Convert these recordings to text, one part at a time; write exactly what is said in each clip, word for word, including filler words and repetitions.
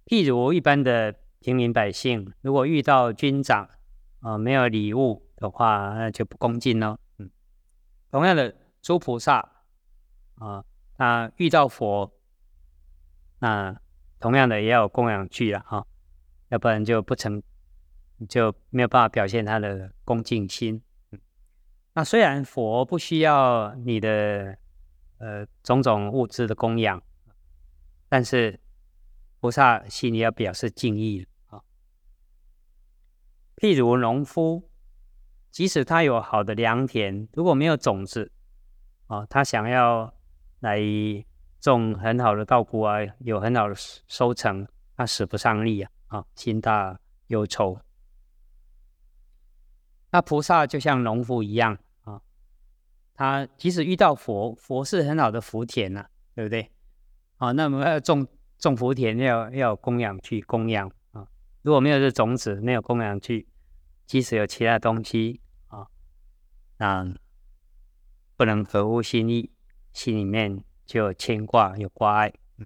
譬如一般的平民百姓，如果遇到军长啊、呃、没有礼物的话，那就不恭敬咯。嗯，同样的，诸菩萨啊，他遇到佛，那同样的也要有供养具了哈，要不然就不成，就没有办法表现他的恭敬心。嗯，那虽然佛不需要你的呃种种物质的供养，但是菩萨心里要表示敬意啊。譬如农夫，即使他有好的良田，如果没有种子啊，他想要来种很好的稻谷啊，有很好的收成，他使不上力啊，啊，心大忧愁。那菩萨就像农夫一样啊，他即使遇到佛，佛是很好的福田啊，对不对？啊，那么要种种福田要要有供养去供养啊，如果没有这种子，没有供养去，即使有其他东西啊，那不能合乎心意，心里面就有牵挂，有挂碍。嗯，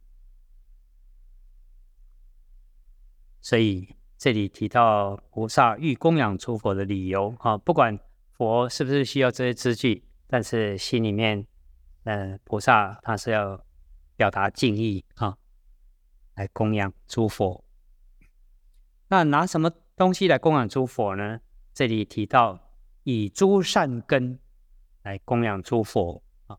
所以这里提到菩萨欲供养诸佛的理由啊，不管佛是不是需要这些资具，但是心里面，呃，菩萨他是要表达敬意啊，来供养诸佛。那拿什么东西来供养诸佛呢？这里提到以诸善根来供养诸佛啊。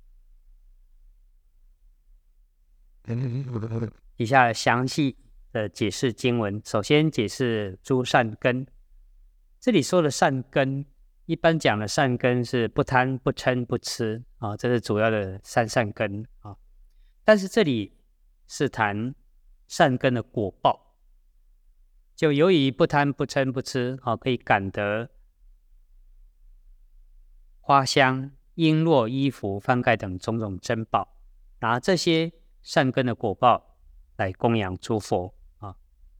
以下详细的解释经文，首先解释诸善根。这里说的善根，一般讲的善根是不贪、不嗔、不痴啊，这是主要的三善根啊。但是这里是谈善根的果报，就由于不贪、不嗔、不痴啊，可以感得花香、璎珞、衣服、幡盖等种种珍宝，拿这些善根的果报来供养诸佛啊。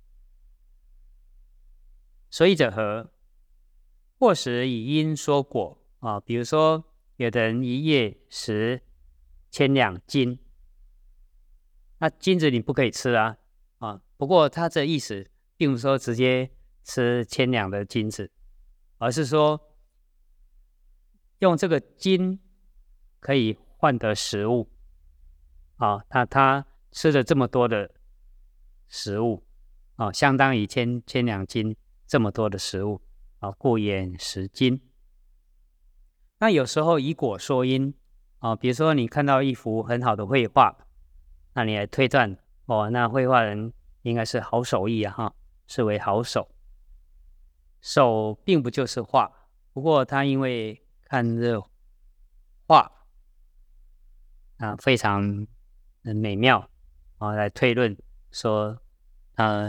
所以者何？或时以因说果啊，比如说有的人一夜食千两金，那金子你不可以吃啊啊。不过他这意思并不是说直接吃千两的金子，而是说用这个金可以换得食物啊。他他吃了这么多的食物啊，相当于千千两金这么多的食物啊，故言食金。那有时候以果说因啊，比如说你看到一幅很好的绘画，那你来推断哦，那绘画人应该是好手艺啊，哈，视为好手。手并不就是画，不过他因为看这画啊非常美妙啊，来推论说，呃，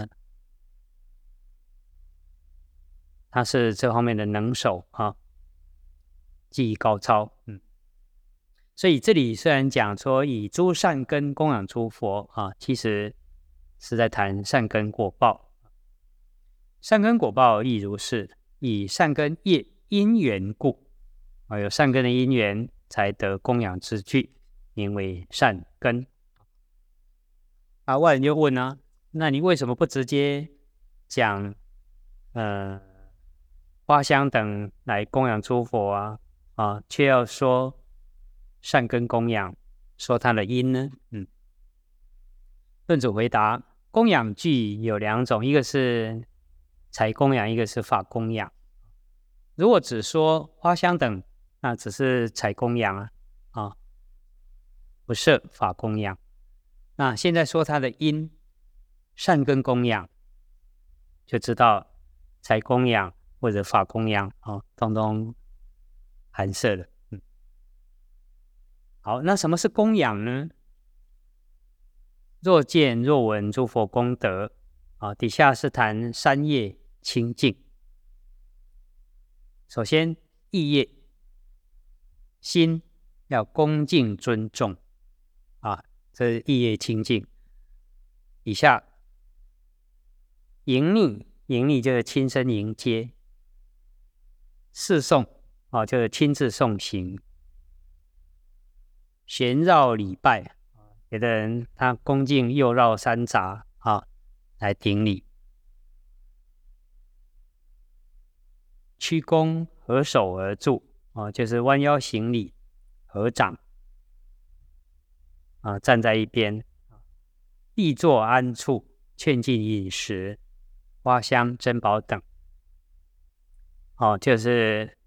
他是这方面的能手啊，技艺高超，嗯。所以这里虽然讲说以诸善根供养诸佛啊，其实是在谈善根果报。善根果报亦如是，以善根业因缘故啊，有善根的因缘才得供养之具，名为善根。啊，外人就问啊，那你为什么不直接讲呃花香等来供养诸佛啊？啊，却要说善根供养，说它的因呢？嗯，论主回答：供养具有两种，一个是财供养，一个是法供养。如果只说花香等，那只是财供养啊，啊，不设法供养。那现在说它的因，善根供养，就知道财供养或者法供养啊，通通含摄了。嗯，好，那什么是供养呢？若见若闻诸佛功德啊，底下是谈三业清净。首先，意业心要恭敬尊重啊，这是意业清净。以下迎逆，迎逆就是亲身迎接；侍诵啊，就是亲自诵行；旋绕礼拜，有的人他恭敬右绕三匝啊， 来顶礼。屈躬合手而住，哦，就是弯腰行礼，合掌，啊，站在一边，必坐安处，劝进饮食，花香珍宝等，哦，就是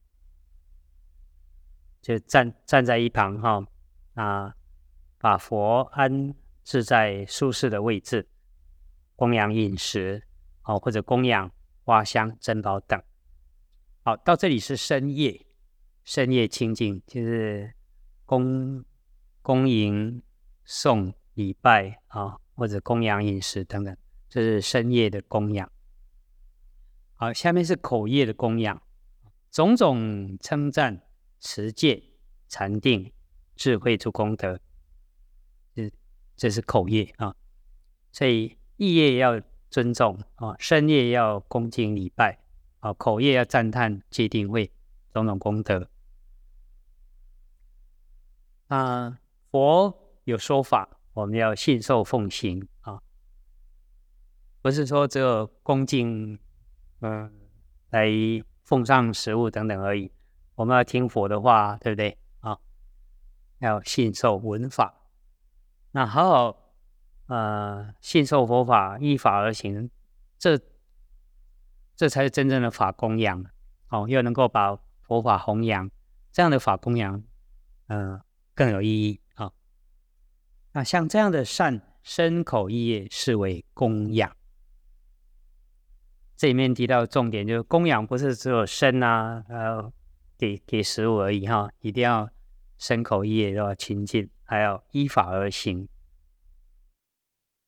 就站站在一旁哈、哦，啊，把佛安置在舒适的位置，供养饮食，哦，或者供养花香珍宝等。好，到这里是深夜，深夜清净，就是供供迎送礼拜啊，或者供养饮食等等，这是深夜的供养。好，下面是口业的供养，种种称赞、持戒、禅定、智慧诸功德，这这是口业啊。所以意业要尊重啊，深夜要恭敬礼拜。啊，口业要赞叹戒定慧种种功德。啊，佛有说法，我们要信受奉行啊，不是说只有恭敬，嗯，来奉上食物等等而已。我们要听佛的话，对不对啊？要信受闻法，那好好呃信受佛法，依法而行，这。这才是真正的法供养，哦，又能够把佛法弘扬，这样的法供养，嗯、呃，更有意义啊、哦。那像这样的善身口意业视为供养。这里面提到重点就是供养不是只有身啊，呃，给给食物而已哈、哦，一定要身口意业都要清净，还要依法而行